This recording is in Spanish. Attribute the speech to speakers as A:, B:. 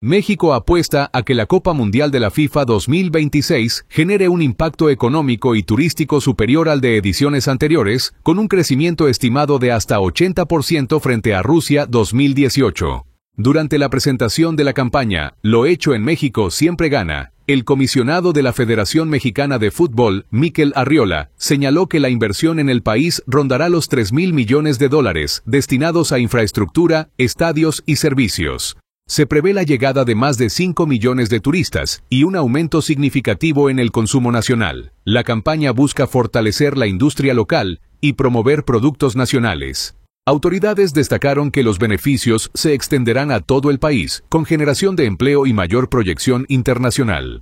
A: México apuesta a que la Copa Mundial de la FIFA 2026 genere un impacto económico y turístico superior al de ediciones anteriores, con un crecimiento estimado de hasta 80% frente a Rusia 2018. Durante la presentación de la campaña "Lo hecho en México siempre gana", el comisionado de la Federación Mexicana de Fútbol, Mikel Arriola, señaló que la inversión en el país rondará los $3,000 millones destinados a infraestructura, estadios y servicios. Se prevé la llegada de más de 5 millones de turistas y un aumento significativo en el consumo nacional. La campaña busca fortalecer la industria local y promover productos nacionales. Autoridades destacaron que los beneficios se extenderán a todo el país, con generación de empleo y mayor proyección internacional.